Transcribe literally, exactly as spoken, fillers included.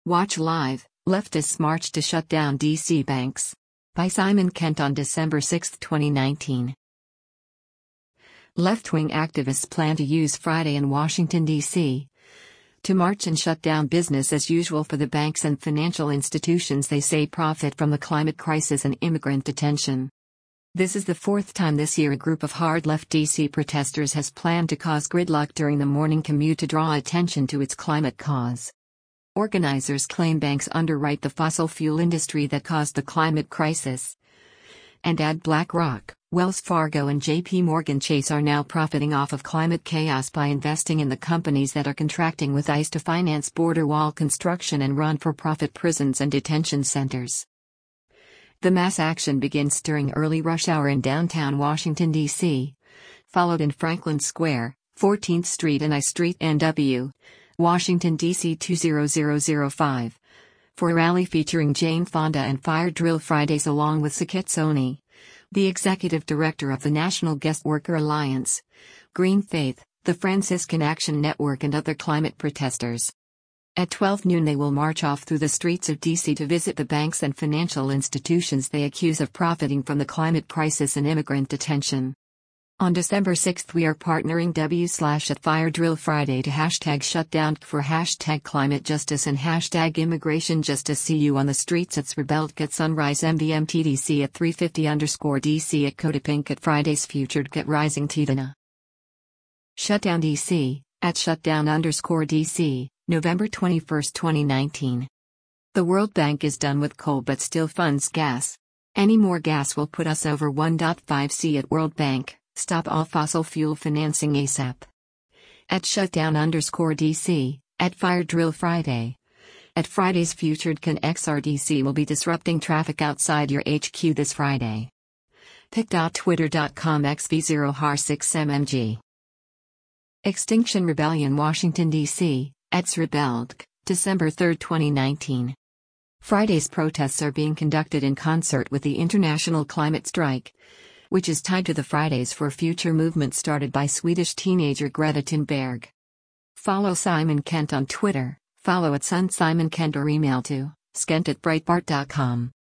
Watch live, Leftists March to Shut Down D C Banks. By Simon Kent on December sixth, twenty nineteen. Left-wing activists plan to use Friday in Washington, D C to march and shut down business as usual for the banks and financial institutions they say profit from the climate crisis and immigrant detention. This is the fourth time this year a group of hard-left D C protesters has planned to cause gridlock during the morning commute to draw attention to its climate cause. Organizers claim banks underwrite the fossil fuel industry that caused the climate crisis, and add BlackRock, Wells Fargo and J P Morgan Chase are now profiting off of climate chaos by investing in the companies that are contracting with ICE to finance border wall construction and run-for-profit prisons and detention centers. The mass action begins during early rush hour in downtown Washington, D C, followed in Franklin Square, fourteenth Street and I Street N W, Washington, D C two zero zero zero five, for a rally featuring Jane Fonda and Fire Drill Fridays along with Saket Soni, the executive director of the National Guest Worker Alliance, Green Faith, the Franciscan Action Network and other climate protesters. At twelve noon they will march off through the streets of D C to visit the banks and financial institutions they accuse of profiting from the climate crisis and immigrant detention. On December sixth we are partnering w slash at Fire Drill Friday to hashtag shutdown for hashtag climate justice and hashtag immigration justice. See you on the streets at Rebelt at Sunrise M V M T D C at three fifty underscore D C at Codapink at Fridays Futured Get Rising Tidana. Shutdown D C, at shutdown underscore D C, November twenty-first, twenty nineteen. The World Bank is done with coal but still funds gas. Any more gas will put us over one point five C at World Bank. Stop all fossil fuel financing ASAP. At shutdown underscore D C, at Fire Drill Friday. At Friday's Futured Can X R D C will be disrupting traffic outside your H Q this Friday. pic dot twitter dot com x v zero h r six m m g. Extinction Rebellion Washington, D C, at Rebelk, December third, twenty nineteen. Friday's protests are being conducted in concert with the International Climate Strike, which is tied to the Fridays for Future movement started by Swedish teenager Greta Thunberg. Follow Simon Kent on Twitter, follow at Sun Simon Kent or email to skent at breitbart dot com.